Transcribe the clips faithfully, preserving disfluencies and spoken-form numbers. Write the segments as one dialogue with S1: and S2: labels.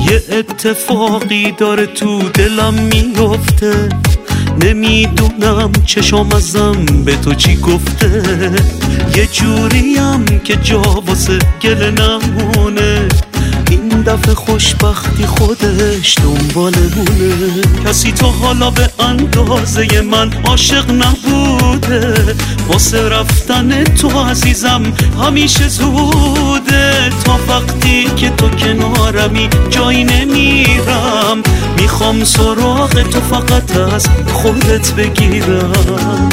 S1: یه اتفاقی داره تو دلم میفته، نمیدونم چشم ازم به تو چی گفته. یه جوریم که جا واسه گله نمونه، این دفعه خوشبختی خودش دنبالمونه. کسی تا حالا به اندازه من عاشق نبوده، واسه رفتن تو عزیزم همیشه زوده. تا وقتی که تو کنارمی جایی نمیرم، میخوام سراغ تو فقط از خودت بگیرم.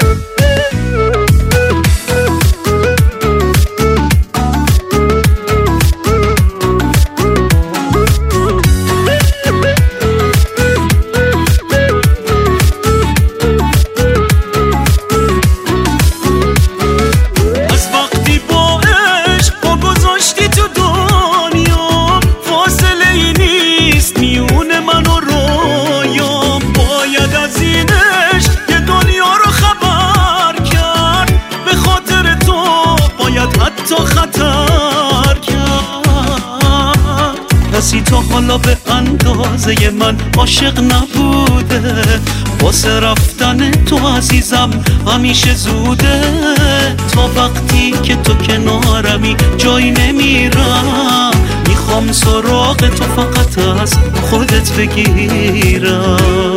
S1: کسی تا حالا به اندازه من عاشق نبوده، واسه رفتن تو عزیزم همیشه زوده. تا وقتی که تو کنارمی جایی نمیرم، میخوام سراغ تو فقط از خودت بگیرم.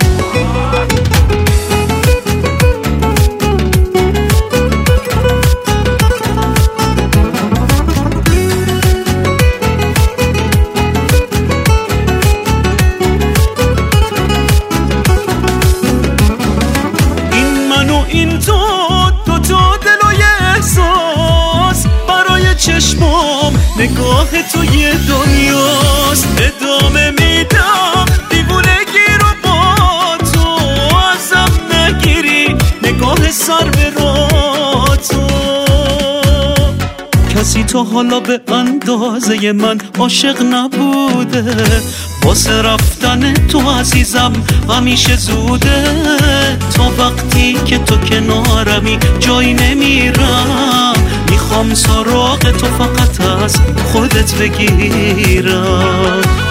S1: این تو تو تو دل و یه احساس، برای چشمام نگاه تو یه دنیاست. ادامه میدم دیوونگی رو با تو، ازم نگیری نگاه سر به راه تو. کسی تا حالا به اندازه من عاشق نبوده، واسه رفتن تو عزیزم همیشه زوده. تا وقتی که تو کنارمی جایی نمیرم، میخوام سراغ تو فقط از خودت بگیرم.